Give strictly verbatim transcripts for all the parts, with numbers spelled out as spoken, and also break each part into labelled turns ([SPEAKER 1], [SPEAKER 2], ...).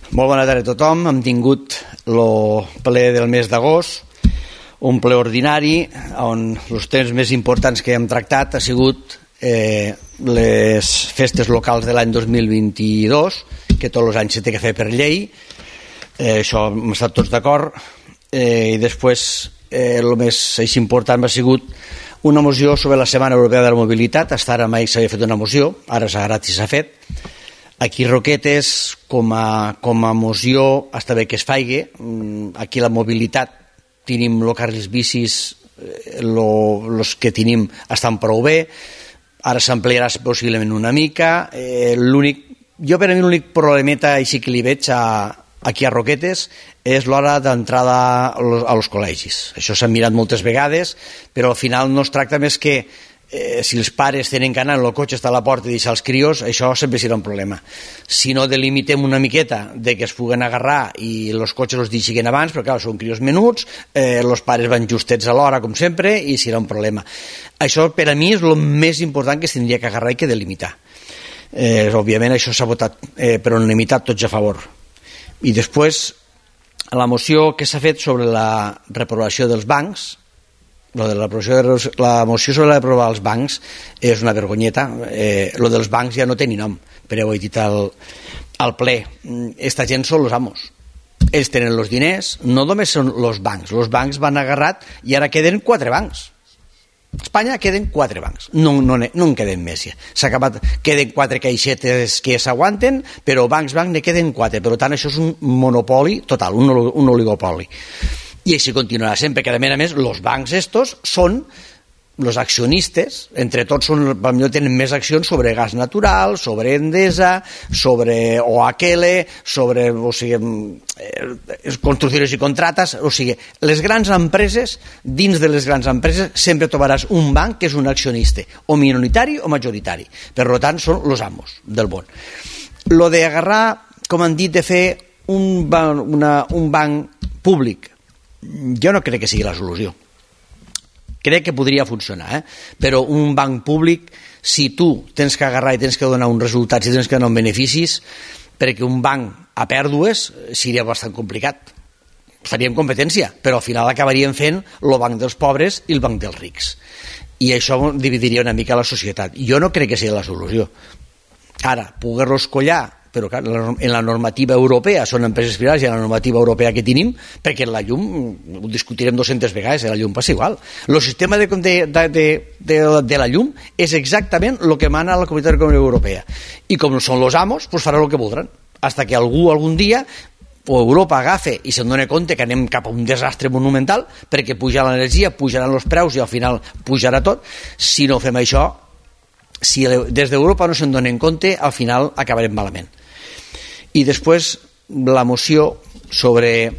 [SPEAKER 1] Molt bona tarda a tothom. Hem tingut el ple del mes d'agost, un ple ordinari on els temes més importants que hem tractat ha sigut eh, les festes locals de l'any dos mil vint-i-dos, que tots els anys s'ha de fer per llei. Eh, això hem estat tots d'acord. Eh, I després eh, el més així important ha sigut una moció sobre la Setmana Europea de la Mobilitat. Fins ara mai s'havia fet una moció, ara s'ha agradat i s'ha fet. Aquí Roquetes, com a, com a moció, està bé que es faci. Aquí la mobilitat, tenim els carrils bicis, els que tenim estan prou bé. Ara s'ampliarà possiblement una mica. Eh, l'únic, jo per a mi l'únic problemeta així que li veig a, aquí a Roquetes és l'hora d'entrada als col·legis. Això s'ha mirat moltes vegades, però al final no es tracta més que Eh, si els pares tenen que anar en el cotxe està a la porta i deixar els crios, això sempre serà un problema. Si no delimitem una miqueta de que es puguen agarrar i els cotxes els deixin abans, però clar, són crios menuts, eh, els pares van justets a l'hora com sempre i serà un problema. Això per a mi és el més important que es tindria que agarrar i que delimitar. eh, òbviament això s'ha votat eh, per unanimitat, tots a favor. I després la moció que s'ha fet sobre la reprovació dels bancs, Lo de la, la moció sobre la reprovar els bancs és una vergonyeta. Eh, lo dels bancs ja no té ni nom, però ho he dit al, al ple. Esta gent són els amos, ells tenen els diners, no només són els bancs, els bancs van agarrat i ara queden quatre bancs. A Espanya queden quatre bancs, no, no, no en queden més. S'ha acabat, queden quatre caixetes que s'aguanten, però bancs, bancs ne queden quatre. Per tant, això és un monopoli total, un, un oligopoli. I així continuarà sempre, que a més els bancs estos són els accionistes, entre tots són, potser tenen més accions sobre gas natural, sobre Endesa, sobre O H L, sobre o sigui, eh, construccions i contrates, o sigui, les grans empreses, dins de les grans empreses sempre trobaràs un banc que és un accionista, o minoritari o majoritari. Per tant, són els amos del món. Lo de agarrar, com han dit, de fer un banc, una, un banc públic, jo no crec que sigui la solució. Crec que podria funcionar, eh? Però un banc públic, si tu tens que agarrar i tens que donar uns resultats i tens que donar uns beneficis, perquè un banc a pèrdues seria bastant complicat. Faríem competència, però al final acabaríem fent el banc dels pobres i el banc dels rics. I això dividiria una mica la societat. Jo no crec que sigui la solució. Ara, poder-los collar, però clar, en la normativa europea són empreses privades i en la normativa europea que tenim, perquè la llum, ho discutirem dues-centes vegades, la llum passa igual. El sistema de, de, de, de, de la llum és exactament el que mana la Comunitat Econòmica Europea. I com són els amos, doncs faran el que voldran. Fins que algú algun dia o Europa agafa i se'n dona compte que anem cap a un desastre monumental, perquè pujarà l'energia, pujaran els preus i al final pujarà tot. Si no fem això, si des d'Europa no se'n donen compte, al final acabarem malament. I després la moció sobre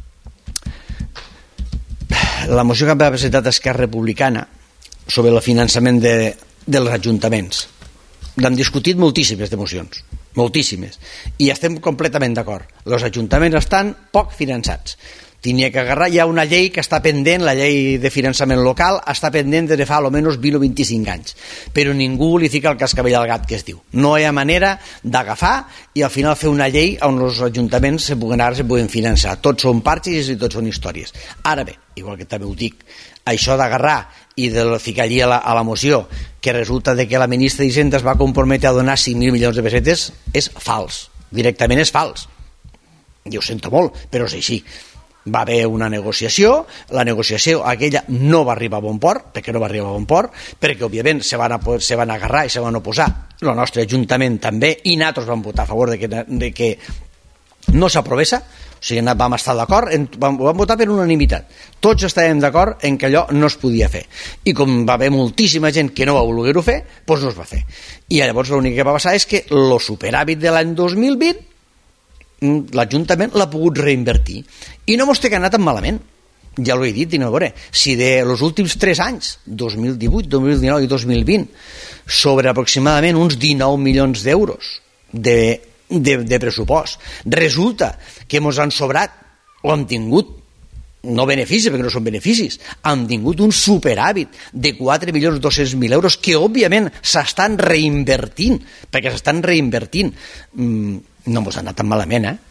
[SPEAKER 1] la moció que ha presentat Esquerra Republicana sobre el finançament de, dels ajuntaments. L'hem discutit moltíssimes de mocions, moltíssimes, i estem completament d'acord. Els ajuntaments estan poc finançats. Tenia que agarrar ja una llei que està pendent, la llei de finançament local està pendent des de fa almenys vint o vint-i-cinc anys, però ningú li fica el cascabell al gat, que es diu. No hi ha manera d'agafar i al final fer una llei on els ajuntaments se puguen, ara se puguen finançar. Tots són parxes i tots són històries. Ara bé, igual que també ho dic, això d'agarrar i de ficar allí a la, a la moció que resulta de que la ministra d'Hisenda es va comprometre a donar cinc mil milions de pessetes és fals, directament és fals. Jo ho sento molt, però és així. Va haver una negociació, la negociació aquella no va arribar a bon port, perquè no va arribar a bon port, perquè òbviament se van, a, se van agarrar i se van oposar, el nostre Ajuntament també, i nosaltres vam votar a favor de que, de que no s'aprovés, o sigui, vam estar d'acord, vam, vam votar per unanimitat, tots estàvem d'acord en que allò no es podia fer, i com va haver moltíssima gent que no va voler-ho fer, doncs no es va fer, i llavors l'únic que va passar és que el superàvit de l'any dos mil vint l'Ajuntament l'ha pogut reinvertir i no mos té que anar tan malament. Ja l'ho he dit, a veure, si de los últims tres anys, dos mil divuit, dos mil dinou i dos mil vint, sobre aproximadament uns dinou milions d'euros de, de, de pressupost, resulta que mos han sobrat o hem tingut, no beneficis perquè no són beneficis, hem tingut un superàvit de quatre milions dos-cents mil euros que òbviament s'estan reinvertint, perquè s'estan reinvertint. Mm, no mos ha anat tan malament, eh?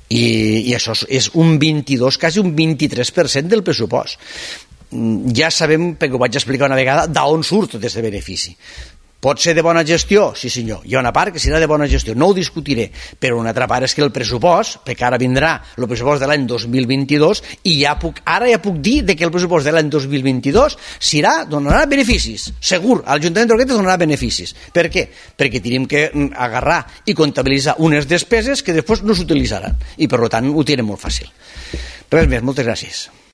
[SPEAKER 1] I, i això és un vint-i-dos, quasi un vint-i-tres per cent del pressupost. Ja sabem, perquè ho vaig explicar una vegada, d'on surt tot aquest benefici. Pot ser de bona gestió? Sí senyor, hi ha una part que serà de bona gestió, no ho discutiré, però una altra part és que el pressupost, perquè ara vindrà el pressupost de l'any dos mil vint-i-dos, i ja puc, ara ja puc dir que el pressupost de l'any dos mil vint-i-dos serà, donarà beneficis, segur, a l'Ajuntament de Roquetes donarà beneficis. Per què? Perquè tenim que agarrar i comptabilitzar unes despeses que després no s'utilitzaran, i per tant ho tindrem molt fàcil. Res més, moltes gràcies.